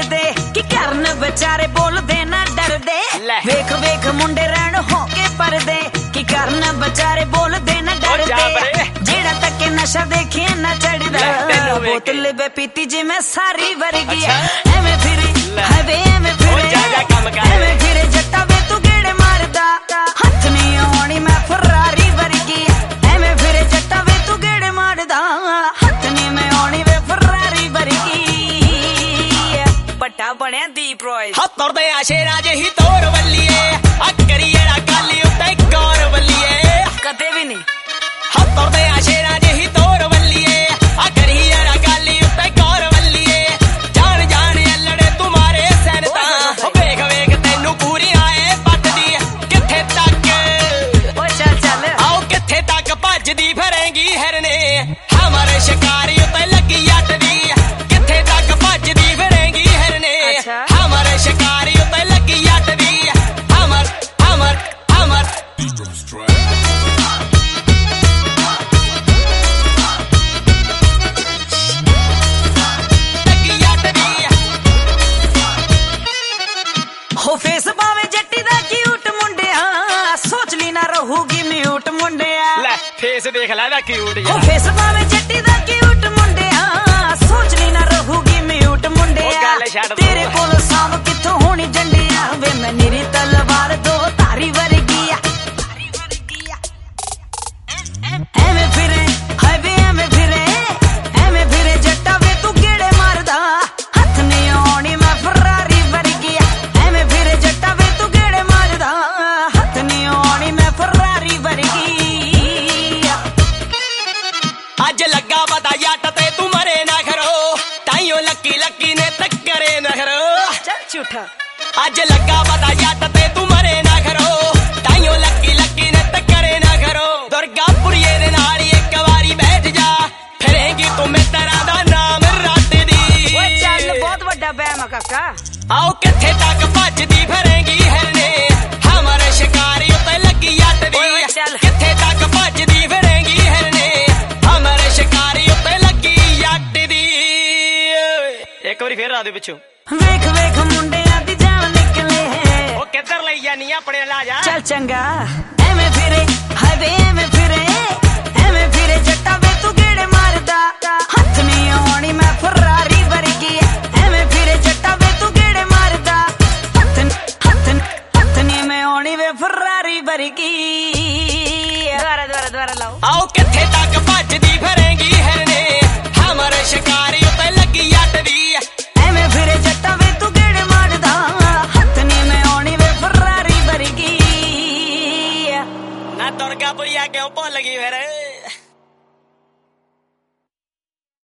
मरदे की करन बेचारे बोलदे ना डरदे वेख वेख मुंडे रहन हो के परदे की करन बेचारे बोलदे ना डरदे जेड़ा तक नशा देखे ना चढ़दा बोतल बे पीती जिवें सारी वर्गी एवें फिरे हवे एवें फिरे जट्टा वे तू गेड़े मारदा हथ नहीं आउणी मैं फरारी वर्गी एवें फिरे जट्टा वे तू गेड़े मारदा हथ नहीं मैं आउणी वे फरारी वर्गी पट्टा बनया दीप रॉय हथ तुरदे आशेरा जेही तोर वल्लीए आ करिएड़ा गाली उत्ते गौर वल्लीए कदे भी नहीं हथ तुरदे आशेरा जेही तोर वल्लीए आ करिएड़ा गाली उत्ते गौर वल्लीए जान जान अल्लड़े तुम्हारे सैनता वेख वेख तैनू पूरी आए पटदी किथे तक ओ चल चल आओ किथे तक भजदी फिरेंगी हिरने हमारे शिकारी उत्ते लगी अटदी किथे तक भजदी फिरेंगी हिरने हमारे शिकारी उत्ते लगी अटदी हमर हमर हमर हो फेस पावे जट्टी दा क्यूट मुंडिया सोच ली ना रहूगी म्यूट मुंडिया ले फेस देख ला क्यूट हो फेस पावे जट्टी दा क्यूट मुंडिया सोच ली ना रहूगी म्यूट मुंडिया तेरे कोल साम किथों होनी जंडिया वे मैं निरी तलवार दो तारी वर्गी एवें फिरे हाय वे एवें फिरे जट्टा वे तू गेड़े मारदा हथ नहीं आउणी मैं फरारी वर्गी एवें फिरे जट्टा वे तू गेड़े मारदा हथ नहीं आउणी मैं फरारी वर्गी अज लगा पता जट ते तू मरे ना खरो ताइयों लकी लकी ने टक्करे ना खरो चल झूठा अज लगा पता जट ते तू मरे ना खरो ताइयों लकी लकी ने टक्करे ना खरो दुर्गापुरिये दे नाल एक वारी बैठ जा फिरेंगी तू मेरा दा नाम रट दी ओए चल बहुत बड़ा बैम है काका आओ किथे तक भजदी फिरेंगी हिरने हमारे शिकारी उत्ते लगी अटदी किथे तक भजदी फिरेंगी हिरने हमारे शिकारी उत्ते लगी अटदी एक बारी फिर आ दे पिछों वेख वेख मुंडियां दी जान निकले ओ किधर लई जानी अपने ला जा चल चंगा एवें फिरे हाय वे एवें फिरे जट्टा वे तू गेड़े मारदा हथ नहीं आउणी मैं फरारी वर्गी एवें फिरे जट्टा वे तू गेड़े मारदा हथ नहीं मैं आउणी वे फरारी वर्गी दोबारा लाओ आओ किथे तक भजदी फिरेंगी हिरने हमारे शिकारी उत्ते लगी अटदी एवें फिरे जट्टा वे तू गेड़े मारदा हथ नहीं मैं आउणी वे फरारी वर्गी ना दुर्गापुरिया क्यों भुल गई फिर